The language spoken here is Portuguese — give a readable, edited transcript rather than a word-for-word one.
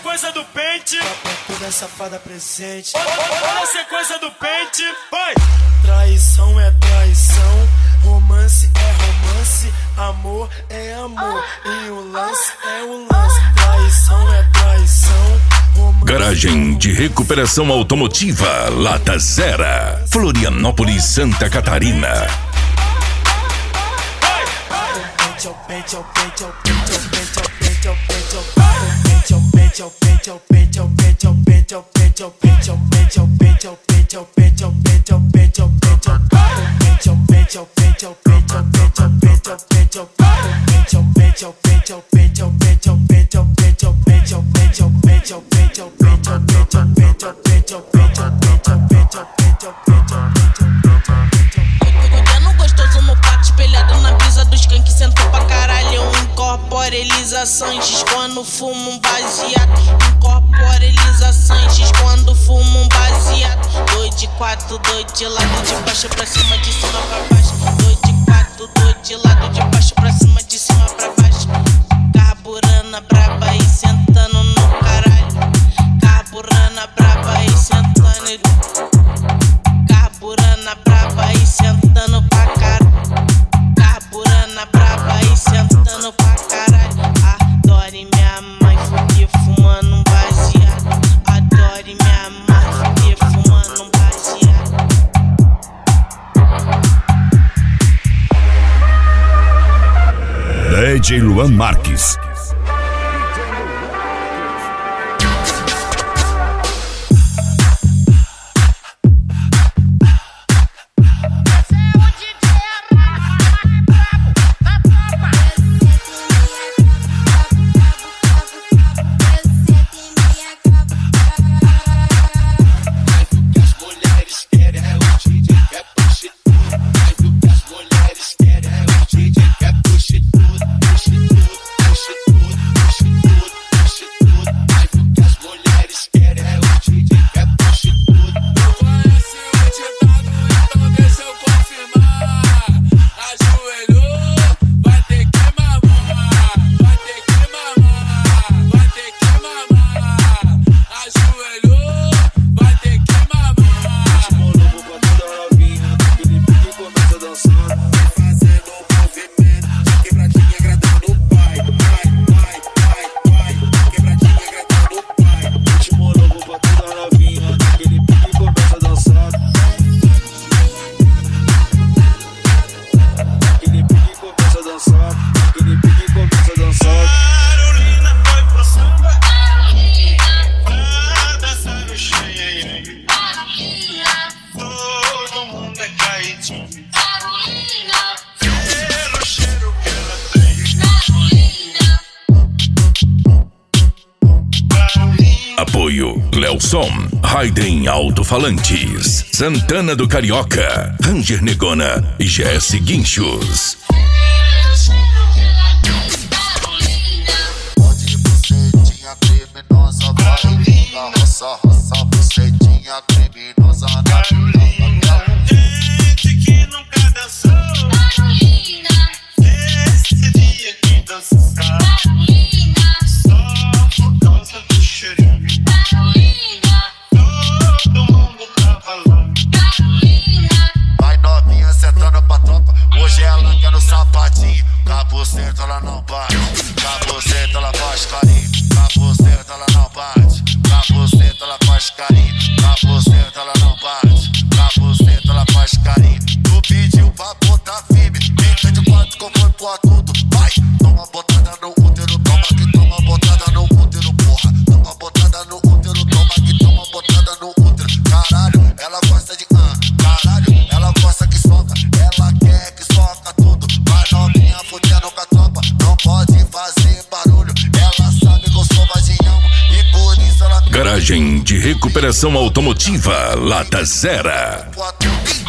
sequência do pente. Pra toda safada presente. Olha a sequência do pente. Vai! Traição é traição, romance é romance, amor é amor, e o lance é o lance. Traição é traição. Garagem de Recuperação Automotiva Lata Zera, Florianópolis, Santa Catarina. Olhando gostoso no pato, espelhado na brisa dos skunk, sentou pra caralho. Eu incorporo Elisa Sanches quando fumo um baseado. Incorporo Elisa Sanches quando fumo um baseado. 2 de 4, 2 de lado, de baixo pra cima, de cima pra baixo. 2 de 4, 2 de lado, de baixo pra cima, de cima pra baixo. Carburana braba e sentando no caralho. Carburana braba e sentando. Carburana braba e sentando pra caralho. Carburana braba e sentando pra caralho. Adore minha mãe, fuder fumando um baseado. Adore minha mãe, fuder fumando um baseado. DJ Luan Marques. Apoio Cleelson, Raiden Alto-Falantes, Santana do Carioca, Ranger Negona e GS Guinchos. Pode bucetinha criminosa, vai na roça, roça, bucetinha criminosa na vila. Gente que nunca dançou, esse dia que dançar, só por causa do cheirinho. Todo mundo tá falando. Vai novinha sentando pra tropa, hoje ela quer no sapatinho. Caboceta ela não bate, caboceta ela faz carinho. Caboceta ela não bate, caboceta ela faz carinho. Caboceta ela não bate, caboceta ela faz carinho. Tu pediu pra botar firme, fica de quatro como foi pro adulto. Vai, toma botada no útero, toma que toma botada no útero, porra. Toma botada no útero, toma que toma botada no útero. Caralho, ela gosta de caralho, ela gosta que soca, ela quer que soca tudo. Vai novinha fudendo com a tropa, não pode fazer barulho. Ela sabe que eu sou vaginhão e por isso ela... Garagem de Recuperação Automotiva Lata Zera. Quatro